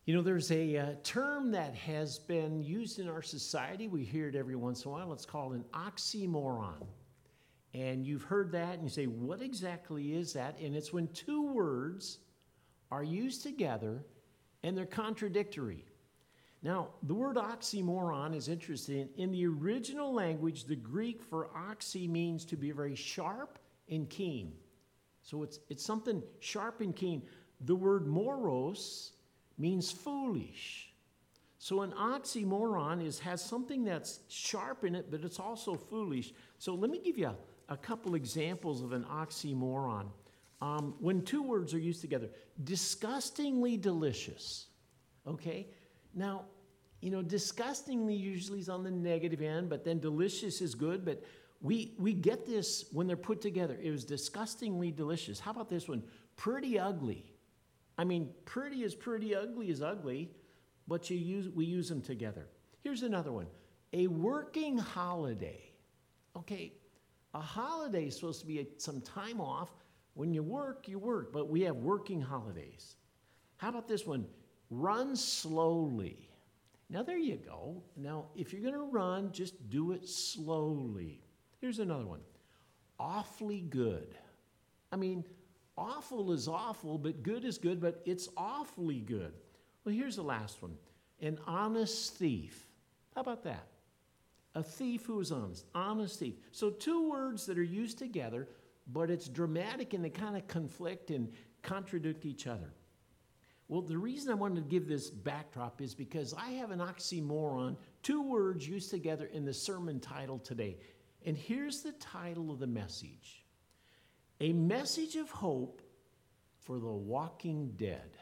You know, there's a term that has been used in our society. We hear it every once in a while. It's called an oxymoron. And you've heard that and you say, what exactly is that? And it's when two words are used together and they're contradictory. Now, the word oxymoron is interesting. In the original language, the Greek for oxy means to be very sharp and keen. So it's something sharp and keen. The word moros means foolish. So an oxymoron has something that's sharp in it, but it's also foolish. So let me give you a couple examples of an oxymoron. When two words are used together, disgustingly delicious. Okay? Now, you know, disgustingly usually is on the negative end, but then delicious is good. But we get this when they're put together. It was disgustingly delicious. How about this one? Pretty ugly. I mean, pretty is pretty, ugly is ugly, but we use them together. Here's another one. A working holiday. Okay, a holiday is supposed to be some time off. When you work, but we have working holidays. How about this one? Run slowly. Now, there you go. Now, if you're going to run, just do it slowly. Here's another one. Awfully good. I mean, awful is awful, but good is good, but it's awfully good. Well, here's the last one. An honest thief. How about that? A thief who is honest thief. So two words that are used together, but it's dramatic and they kind of conflict and contradict each other. Well, the reason I wanted to give this backdrop is because I have an oxymoron, two words used together in the sermon title today. And here's the title of the message. A message of hope for the walking dead.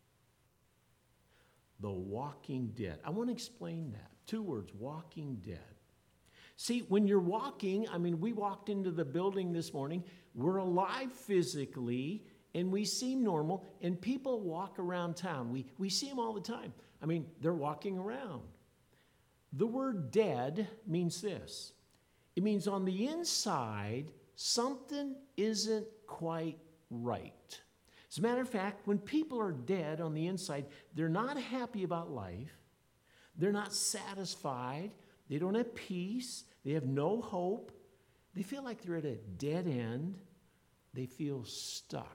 The walking dead. I want to explain that. Two words, walking dead. See, when you're walking, I mean, we walked into the building this morning. We're alive physically, and we seem normal, and people walk around town. We see them all the time. I mean, they're walking around. The word dead means this. It means on the inside, something isn't quite right. As a matter of fact, when people are dead on the inside, they're not happy about life. They're not satisfied. They don't have peace. They have no hope. They feel like they're at a dead end. They feel stuck.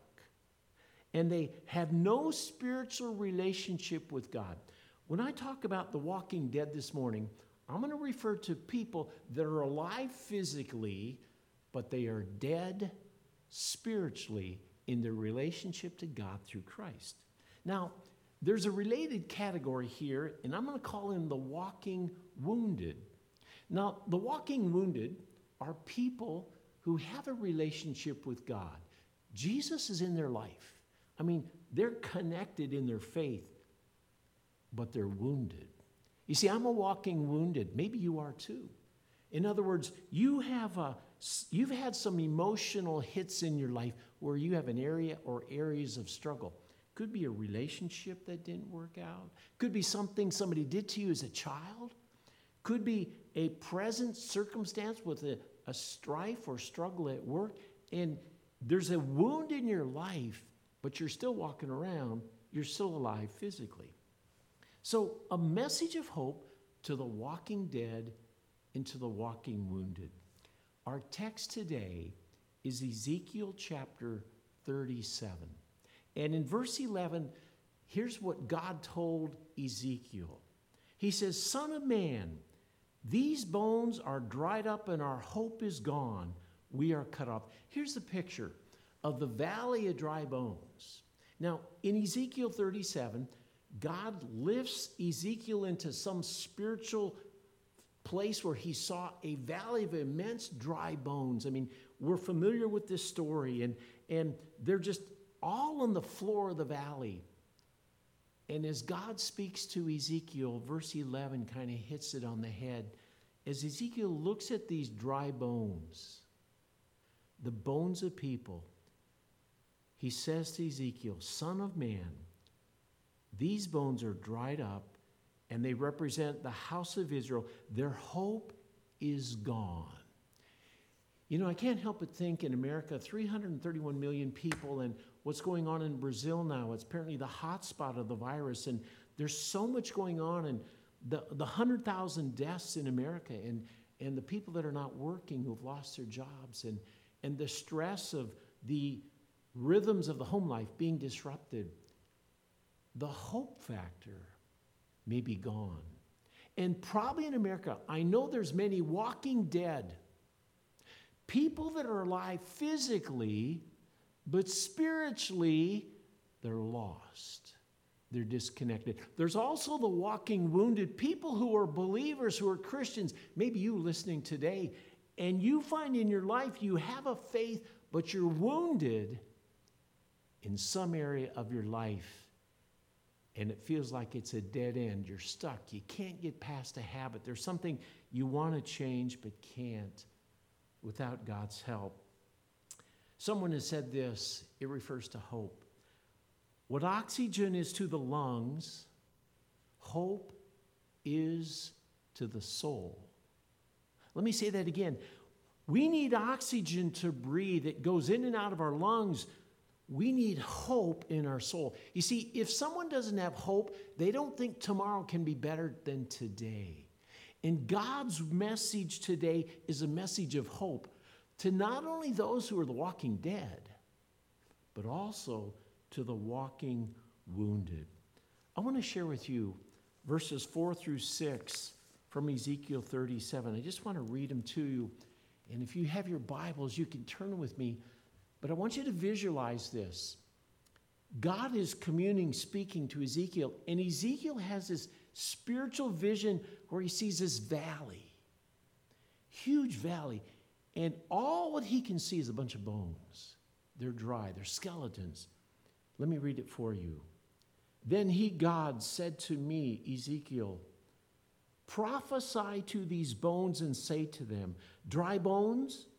And they have no spiritual relationship with God. When I talk about the walking dead this morning, I'm going to refer to people that are alive physically, but they are dead spiritually in their relationship to God through Christ. Now, there's a related category here, and I'm going to call him the walking wounded. Now, the walking wounded are people who have a relationship with God. Jesus is in their life. I mean, they're connected in their faith, but they're wounded. You see, I'm a walking wounded. Maybe you are too. In other words, you've had some emotional hits in your life where you have an area or areas of struggle. Could be a relationship that didn't work out. Could be something somebody did to you as a child. Could be a present circumstance with a strife or struggle at work. And there's a wound in your life, but you're still walking around. You're still alive physically. So a message of hope to the walking dead and to the walking wounded. Our text today is Ezekiel chapter 37. And in verse 11, here's what God told Ezekiel. He says, Son of man, these bones are dried up and our hope is gone. We are cut off. Here's the picture of the valley of dry bones. Now, in Ezekiel 37, God lifts Ezekiel into some spiritual place where he saw a valley of immense dry bones. I mean, we're familiar with this story, and they're just all on the floor of the valley. And as God speaks to Ezekiel, verse 11 kind of hits it on the head. As Ezekiel looks at these dry bones, the bones of people, he says to Ezekiel, Son of man, these bones are dried up, and they represent the house of Israel. Their hope is gone. You know, I can't help but think in America, 331 million people, and what's going on in Brazil now. It's apparently the hot spot of the virus, and there's so much going on, and the 100,000 deaths in America, and the people that are not working who've lost their jobs, and the stress of the rhythms of the home life being disrupted. The hope factor may be gone. And probably in America, I know there's many walking dead. People that are alive physically, but spiritually, they're lost. They're disconnected. There's also the walking wounded, people who are believers, who are Christians. Maybe you listening today, and you find in your life you have a faith, but you're wounded in some area of your life. And it feels like it's a dead end. You're stuck. You can't get past a habit. There's something you want to change but can't without God's help. Someone has said this. It refers to hope. What oxygen is to the lungs, hope is to the soul. Let me say that again. We need oxygen to breathe. It goes in and out of our lungs. We need hope in our soul. You see, if someone doesn't have hope, they don't think tomorrow can be better than today. And God's message today is a message of hope to not only those who are the walking dead, but also to the walking wounded. I want to share with you verses 4 through 6 from Ezekiel 37. I just want to read them to you. And if you have your Bibles, you can turn with me. But I want you to visualize this. God is communing, speaking to Ezekiel, and Ezekiel has this spiritual vision where he sees this valley, huge valley, and all what he can see is a bunch of bones. They're dry, they're skeletons. Let me read it for you. Then he, God, said to me, Ezekiel, prophesy to these bones and say to them, dry bones,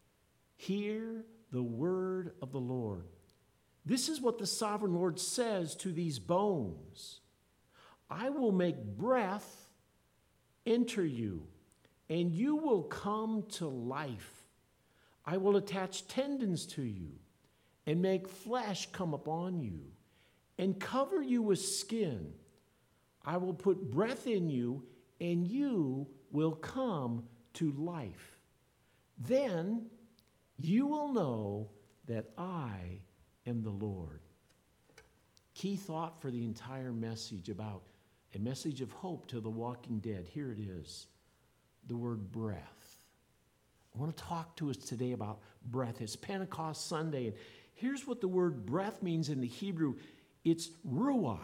hear the word of the Lord. This is what the sovereign Lord says to these bones. I will make breath enter you, and you will come to life. I will attach tendons to you and make flesh come upon you and cover you with skin. I will put breath in you, and you will come to life. Then you will know that I am the Lord. Key thought for the entire message about a message of hope to the walking dead. Here it is, the word breath. I want to talk to us today about breath. It's Pentecost Sunday, and here's what the word breath means in the Hebrew. It's ruach,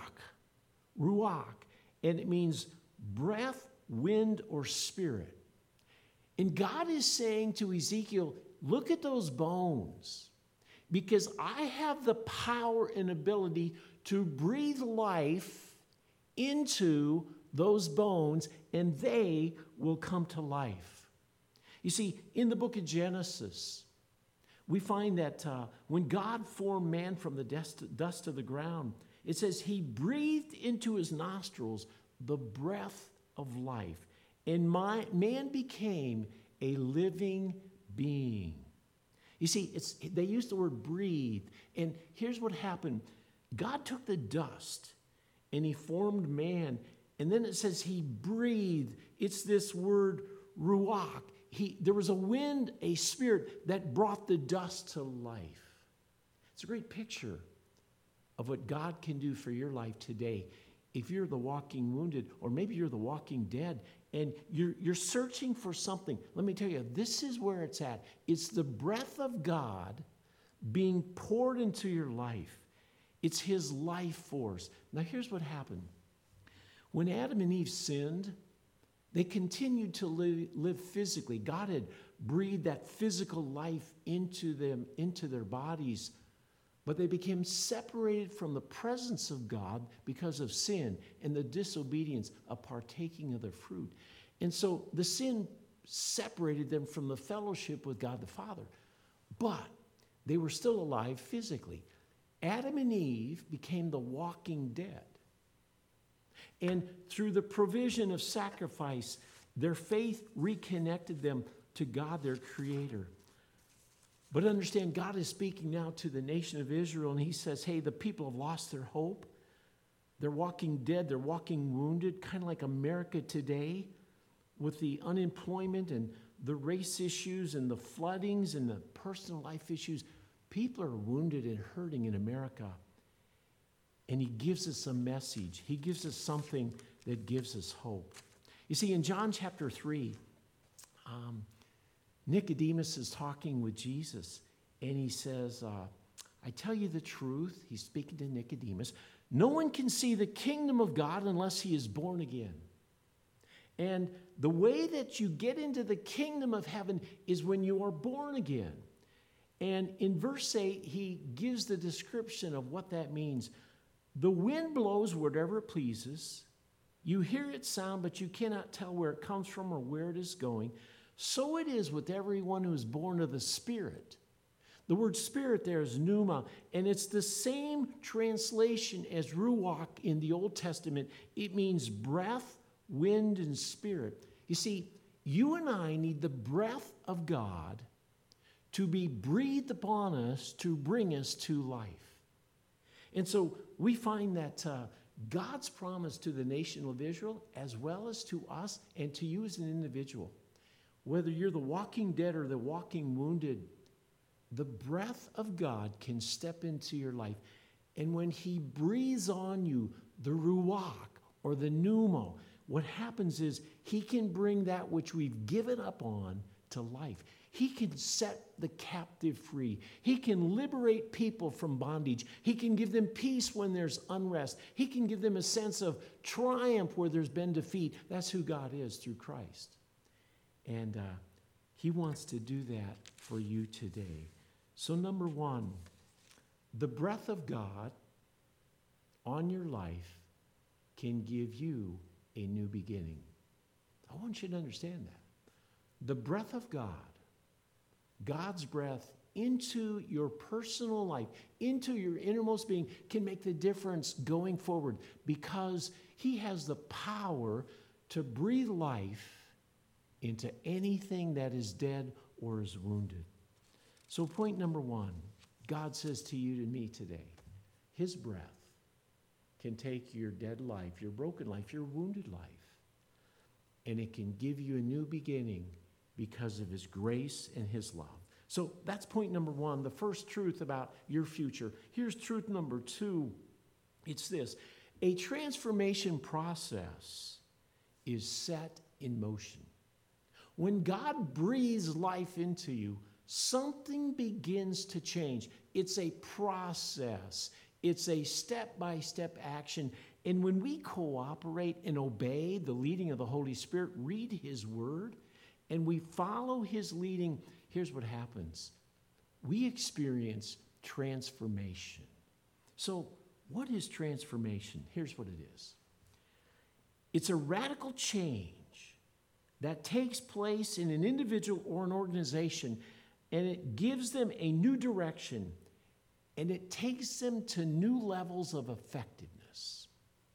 and it means breath, wind, or spirit. And God is saying to Ezekiel, look at those bones, because I have the power and ability to breathe life into those bones, and they will come to life. You see, in the book of Genesis, we find that when God formed man from the dust of the ground, it says he breathed into his nostrils the breath of life, and man became a living being. You see, they use the word breathe, and here's what happened. God took the dust, and he formed man, and then it says he breathed. It's this word ruach. There was a wind, a spirit that brought the dust to life. It's a great picture of what God can do for your life today. If you're the walking wounded, or maybe you're the walking dead, and you're searching for something, let me tell you, this is where it's at. It's the breath of God being poured into your life. It's his life force. Now here's what happened. When Adam and Eve sinned, they continued to live physically. God had breathed that physical life into them, into their bodies, but they became separated from the presence of God because of sin and the disobedience of partaking of the fruit. And so the sin separated them from the fellowship with God the Father, but they were still alive physically. Adam and Eve became the walking dead. And through the provision of sacrifice, their faith reconnected them to God, their Creator. But understand, God is speaking now to the nation of Israel, and he says, hey, the people have lost their hope. They're walking dead. They're walking wounded, kind of like America today with the unemployment and the race issues and the floodings and the personal life issues. People are wounded and hurting in America. And he gives us a message. He gives us something that gives us hope. You see, in John chapter 3, Nicodemus is talking with Jesus, and he says, I tell you the truth. He's speaking to Nicodemus. No one can see the kingdom of God unless he is born again. And the way that you get into the kingdom of heaven is when you are born again. And in verse 8, he gives the description of what that means. The wind blows wherever it pleases. You hear its sound, but you cannot tell where it comes from or where it is going. So it is with everyone who is born of the Spirit. The word spirit there is pneuma, and it's the same translation as ruach in the Old Testament. It means breath, wind, and spirit. You see, you and I need the breath of God to be breathed upon us to bring us to life. And so we find that God's promise to the nation of Israel, as well as to us and to you as an individual, whether you're the walking dead or the walking wounded, the breath of God can step into your life. And when he breathes on you, the ruach or the pneumo, what happens is he can bring that which we've given up on to life. He can set the captive free. He can liberate people from bondage. He can give them peace when there's unrest. He can give them a sense of triumph where there's been defeat. That's who God is through Christ. And he wants to do that for you today. So number one, the breath of God on your life can give you a new beginning. I want you to understand that. The breath of God, God's breath into your personal life, into your innermost being, can make the difference going forward because he has the power to breathe life into anything that is dead or is wounded. So point number one, God says to you and me today, his breath can take your dead life, your broken life, your wounded life, and it can give you a new beginning because of his grace and his love. So that's point number one, the first truth about your future. Here's truth number two. It's this: a transformation process is set in motion. When God breathes life into you, something begins to change. It's a process. It's a step-by-step action. And when we cooperate and obey the leading of the Holy Spirit, read his word, and we follow his leading, here's what happens. We experience transformation. So what is transformation? Here's what it is. It's a radical change that takes place in an individual or an organization, and it gives them a new direction, and it takes them to new levels of effectiveness.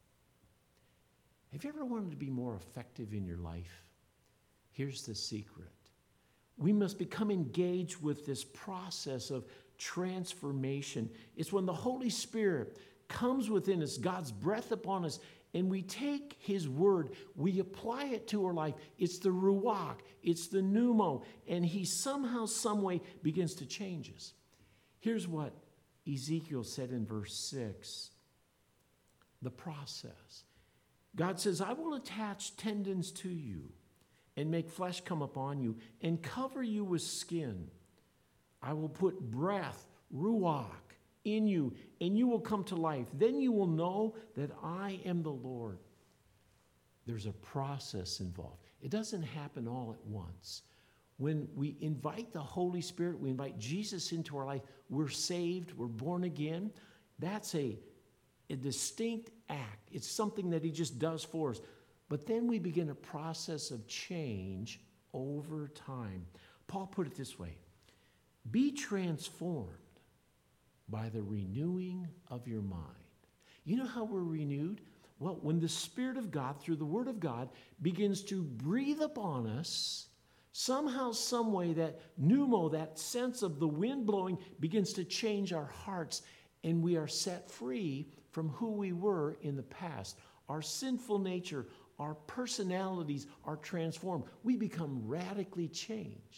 Have you ever wanted to be more effective in your life? Here's the secret. We must become engaged with this process of transformation. It's when the Holy Spirit comes within us, God's breath upon us, and we take his word, we apply it to our life. It's the ruach, it's the pneumo, and he somehow, some way begins to change us. Here's what Ezekiel said in verse 6, the process. God says, I will attach tendons to you and make flesh come upon you and cover you with skin. I will put breath, ruach, in you, and you will come to life. Then you will know that I am the Lord. There's a process involved. It doesn't happen all at once. When we invite the Holy Spirit, we invite Jesus into our life, we're saved, we're born again. That's a distinct act. It's something that he just does for us. But then we begin a process of change over time. Paul put it this way: be transformed by the renewing of your mind. You know how we're renewed? Well, when the Spirit of God, through the Word of God, begins to breathe upon us Somehow, some way, that pneumo, that sense of the wind blowing, begins to change our hearts, and we are set free from who we were in the past. Our sinful nature, our personalities are transformed. We become radically changed.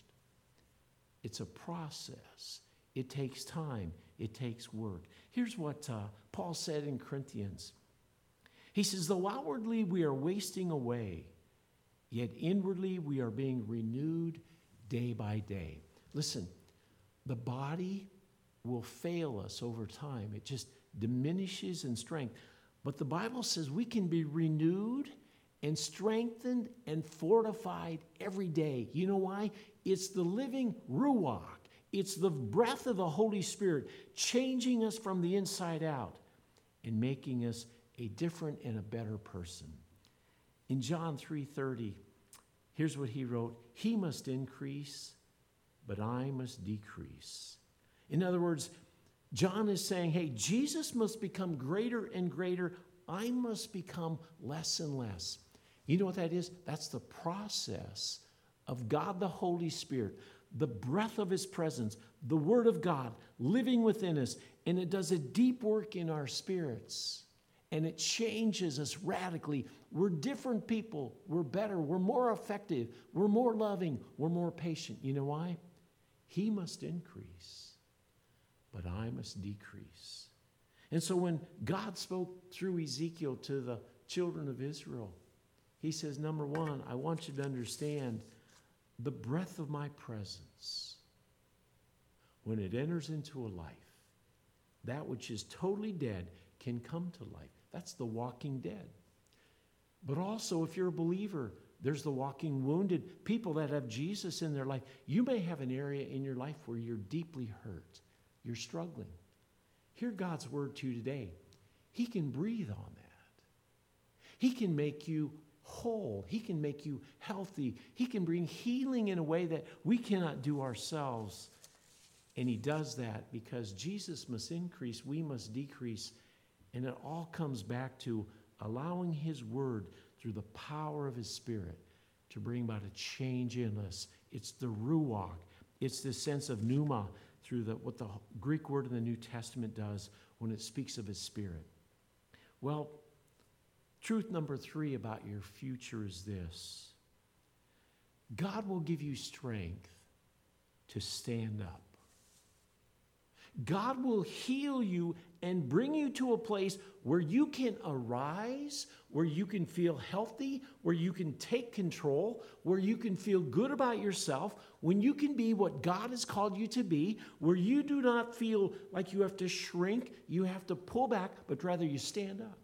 It's a process. It takes time. It takes work. Here's what Paul said in Corinthians. He says, though outwardly we are wasting away, yet inwardly we are being renewed day by day. Listen, the body will fail us over time. It just diminishes in strength. But the Bible says we can be renewed and strengthened and fortified every day. You know why? It's the living Ruach. It's the breath of the Holy Spirit changing us from the inside out and making us a different and a better person. In John 3:30, here's what he wrote. He must increase, but I must decrease. In other words, John is saying, hey, Jesus must become greater and greater. I must become less and less. You know what that is? That's the process of God the Holy Spirit, the breath of his presence, the Word of God living within us, and it does a deep work in our spirits, and it changes us radically. We're different people. We're better. We're more effective. We're more loving. We're more patient. You know why? He must increase, but I must decrease. And so when God spoke through Ezekiel to the children of Israel, he says, number one, I want you to understand the breath of my presence. When it enters into a life, that which is totally dead can come to life. That's the walking dead. But also, if you're a believer, there's the walking wounded, people that have Jesus in their life. You may have an area in your life where you're deeply hurt. You're struggling. Hear God's word to you today. He can breathe on that. He can make you whole. He can make you healthy. He can bring healing in a way that we cannot do ourselves. And he does that because Jesus must increase, we must decrease. And it all comes back to allowing his word through the power of his Spirit to bring about a change in us. It's the ruach. It's the sense of pneuma through what the Greek word in the New Testament does when it speaks of his Spirit. Well, truth number 3 about your future is this. God will give you strength to stand up. God will heal you and bring you to a place where you can arise, where you can feel healthy, where you can take control, where you can feel good about yourself, when you can be what God has called you to be, where you do not feel like you have to shrink, you have to pull back, but rather you stand up.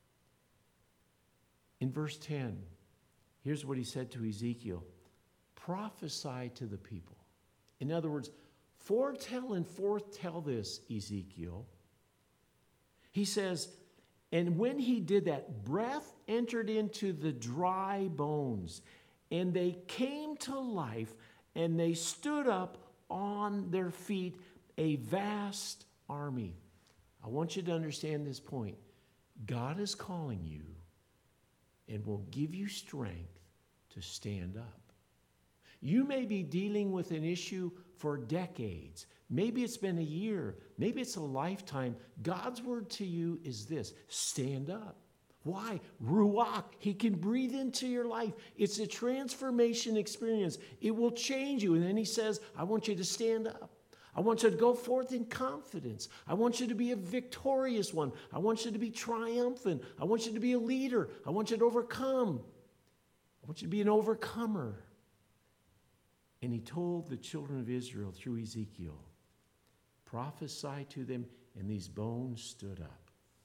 In verse 10, here's what he said to Ezekiel. Prophesy to the people. In other words, foretell and foretell this, Ezekiel. He says, and when he did that, breath entered into the dry bones, and they came to life, and they stood up on their feet, a vast army. I want you to understand this point. God is calling you and will give you strength to stand up. You may be dealing with an issue for decades. Maybe it's been a year. Maybe it's a lifetime. God's word to you is this: stand up. Why? Ruach. He can breathe into your life. It's a transformation experience. It will change you. And then he says, I want you to stand up. I want you to go forth in confidence. I want you to be a victorious one. I want you to be triumphant. I want you to be a leader. I want you to overcome. I want you to be an overcomer. And he told the children of Israel through Ezekiel, prophesy to them, and these bones stood up.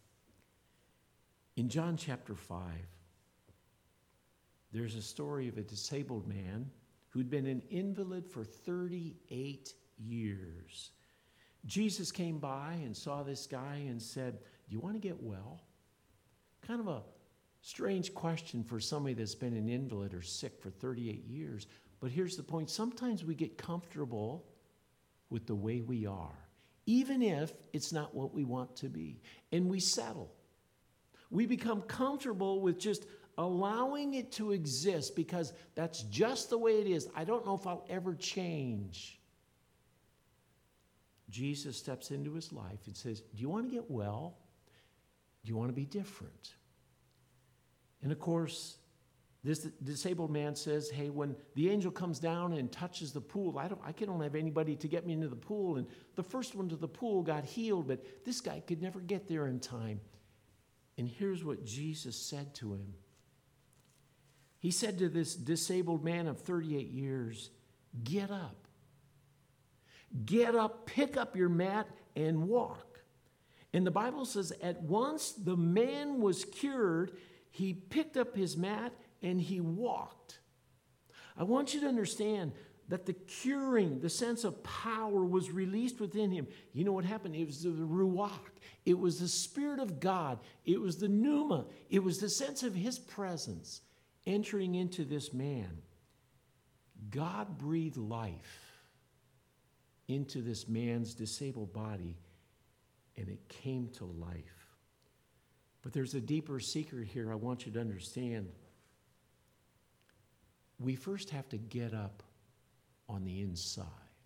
In John chapter 5, there's a story of a disabled man who'd been an invalid for 38 years. Jesus came by and saw this guy and said, do you want to get well? Kind of a strange question for somebody that's been an invalid or sick for 38 years. But here's the point. Sometimes we get comfortable with the way we are, even if it's not what we want to be. And we settle. We become comfortable with just allowing it to exist because that's just the way it is. I don't know if I'll ever change. Jesus steps into his life and says, do you want to get well? Do you want to be different? And of course, this disabled man says, hey, when the angel comes down and touches the pool, I don't have anybody to get me into the pool. And the first one to the pool got healed, but this guy could never get there in time. And here's what Jesus said to him. He said to this disabled man of 38 years, get up. Get up, pick up your mat, and walk. And the Bible says at once the man was cured, he picked up his mat and he walked. I want you to understand that the curing, the sense of power was released within him. You know what happened? It was the Ruach. It was the Spirit of God. It was the pneuma. It was the sense of his presence entering into this man. God breathed life into this man's disabled body, and it came to life. But there's a deeper secret here I want you to understand. We first have to get up on the inside.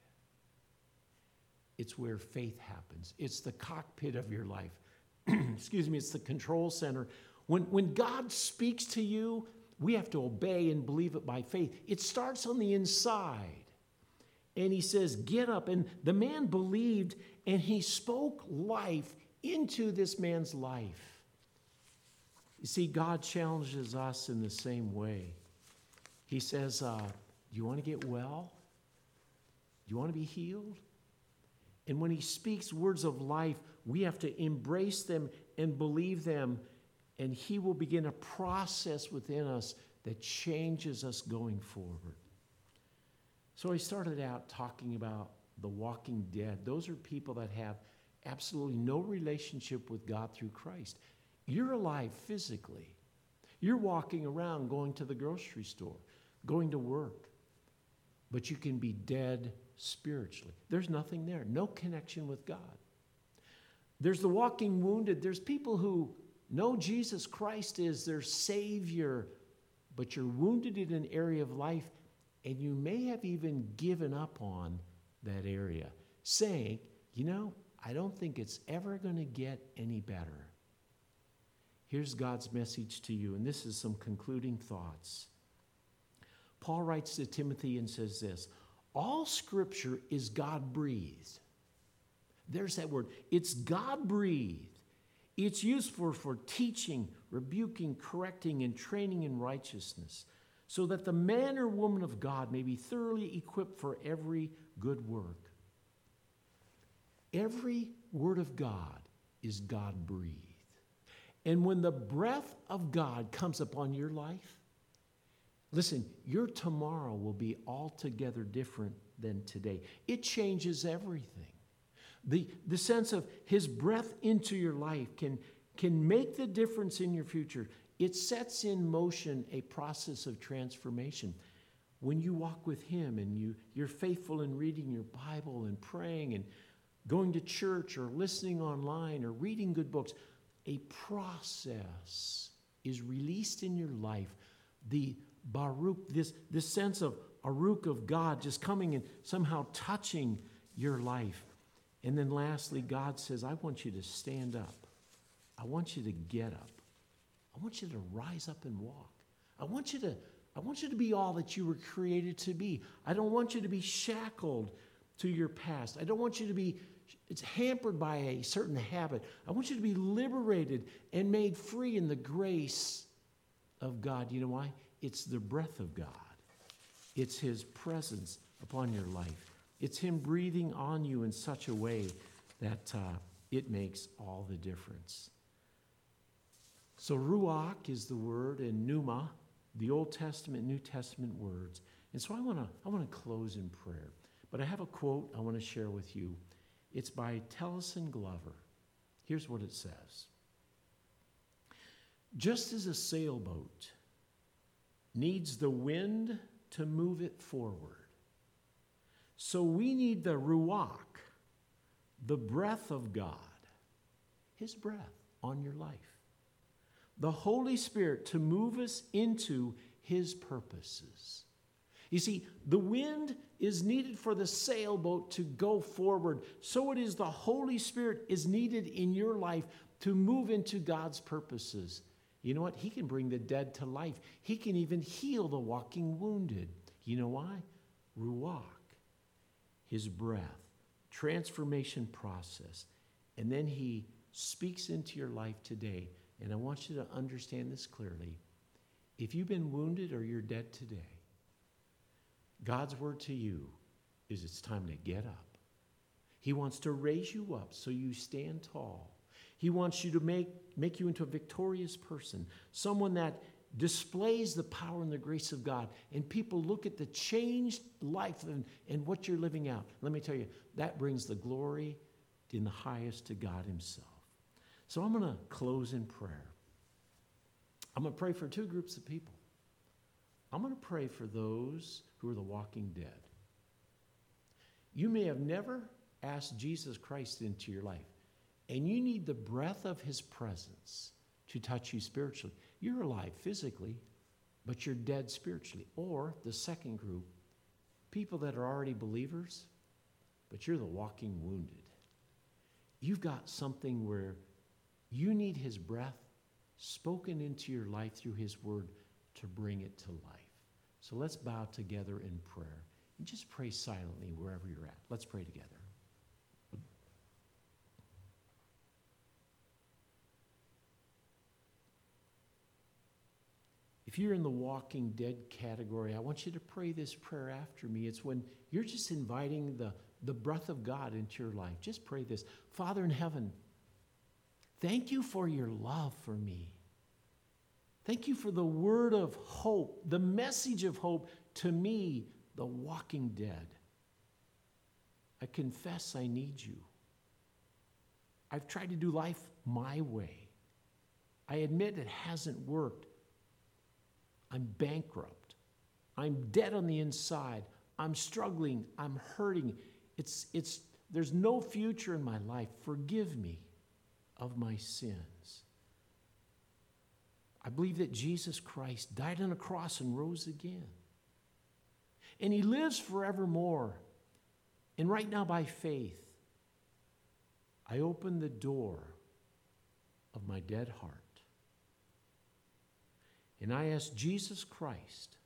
It's where faith happens. It's the cockpit of your life. Excuse me, it's the control center. When God speaks to you, we have to obey and believe it by faith. It starts on the inside. And he says, get up. And the man believed, and he spoke life into this man's life. You see, God challenges us in the same way. He says, do you want to get well? Do you want to be healed? And when he speaks words of life, we have to embrace them and believe them, and he will begin a process within us that changes us going forward. So I started out talking about the walking dead. Those are people that have absolutely no relationship with God through Christ. You're alive physically. You're walking around, going to the grocery store, going to work, but you can be dead spiritually. There's nothing there, no connection with God. There's the walking wounded. There's people who know Jesus Christ is their Savior, but you're wounded in an area of life, and you may have even given up on that area, saying, I don't think it's ever going to get any better. Here's God's message to you, and this is some concluding thoughts. Paul writes to Timothy and says this, all Scripture is God-breathed. There's that word. It's God-breathed. It's useful for teaching, rebuking, correcting, and training in righteousness, so that the man or woman of God may be thoroughly equipped for every good work. Every word of God is God-breathed. And when the breath of God comes upon your life, listen, your tomorrow will be altogether different than today. It changes everything. The sense of his breath into your life can make the difference in your future. It sets in motion a process of transformation. When you walk with him and you're faithful in reading your Bible and praying and going to church or listening online or reading good books, a process is released in your life. The Baruch, this sense of Aruch of God just coming and somehow touching your life. And then lastly, God says, I want you to stand up. I want you to get up. I want you to rise up and walk. I want you to be all that you were created to be. I don't want you to be shackled to your past. I don't want you to be hampered by a certain habit. I want you to be liberated and made free in the grace of God. You know why? It's the breath of God. It's his presence upon your life. It's him breathing on you in such a way that it makes all the difference. So Ruach is the word, and Pneuma, the Old Testament, New Testament words. And so I want to close in prayer. But I have a quote I want to share with you. It's by Tellison Glover. Here's what it says. Just as a sailboat needs the wind to move it forward, so we need the Ruach, the breath of God, his breath on your life. the Holy Spirit to move us into His purposes. You see, the wind is needed for the sailboat to go forward. So it is the Holy Spirit is needed in your life to move into God's purposes. You know what? He can bring the dead to life. He can even heal the walking wounded. You know why? Ruach, His breath, transformation process. And then He speaks into your life today. And I want you to understand this clearly. If you've been wounded or you're dead today, God's word to you is it's time to get up. He wants to raise you up so you stand tall. He wants you to make you into a victorious person, someone that displays the power and the grace of God, and people look at the changed life and what you're living out. Let me tell you, that brings the glory in the highest to God Himself. So I'm going to close in prayer. I'm going to pray for two groups of people. I'm going to pray for those who are the walking dead. You may have never asked Jesus Christ into your life, and you need the breath of His presence to touch you spiritually. You're alive physically, but you're dead spiritually. Or the second group, people that are already believers, but you're the walking wounded. You've got something where you need His breath spoken into your life through His word to bring it to life. So let's bow together in prayer and just pray silently wherever you're at. Let's pray together. If you're in the walking dead category, I want you to pray this prayer after me. It's when you're just inviting the breath of God into your life. Just pray this. Father in heaven, thank you for your love for me. Thank you for the word of hope, the message of hope to me, the walking dead. I confess I need you. I've tried to do life my way. I admit it hasn't worked. I'm bankrupt. I'm dead on the inside. I'm struggling. I'm hurting. There's no future in my life. Forgive me of my sins. I believe that Jesus Christ died on a cross and rose again. And He lives forevermore. And right now, by faith, I open the door of my dead heart. And I ask Jesus Christ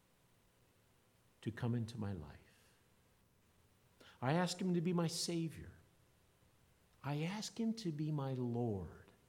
to come into my life. I ask Him to be my Savior. I ask Him to be my Lord.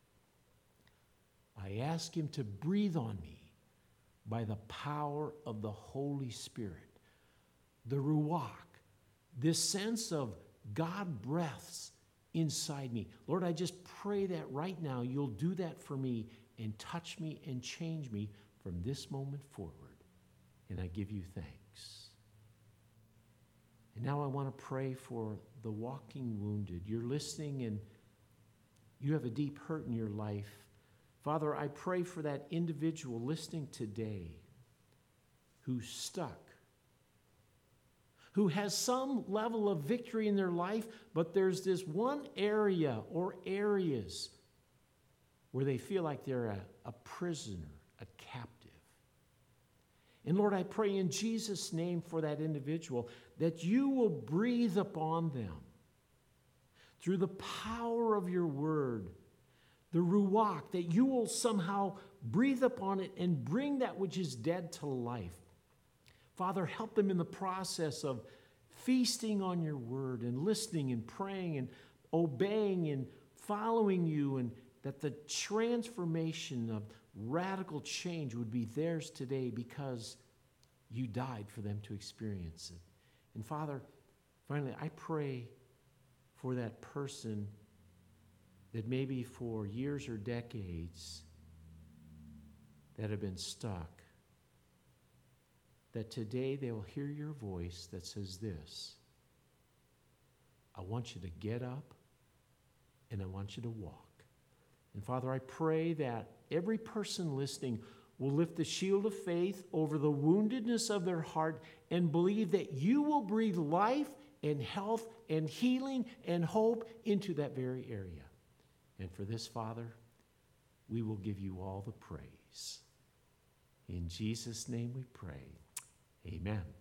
I ask Him to breathe on me by the power of the Holy Spirit. The Ruach, this sense of God breaths inside me. Lord, I just pray that right now you'll do that for me and touch me and change me from this moment forward. And I give you thanks. And now I want to pray for the walking wounded. You're listening and you have a deep hurt in your life. Father, I pray for that individual listening today who's stuck, who has some level of victory in their life, but there's this one area or areas where they feel like they're a prisoner, a captive. And Lord, I pray in Jesus' name for that individual that you will breathe upon them through the power of your word, the Ruach, that you will somehow breathe upon it and bring that which is dead to life. Father, help them in the process of feasting on your word and listening and praying and obeying and following you, and that the transformation of radical change would be theirs today because you died for them to experience it. And Father, finally, I pray for that person that maybe for years or decades that have been stuck, that today they will hear your voice that says this: I want you to get up and I want you to walk. And Father, I pray that every person listening will lift the shield of faith over the woundedness of their heart and believe that you will breathe life and health and healing and hope into that very area. And for this, Father, we will give you all the praise. In Jesus' name we pray. Amen.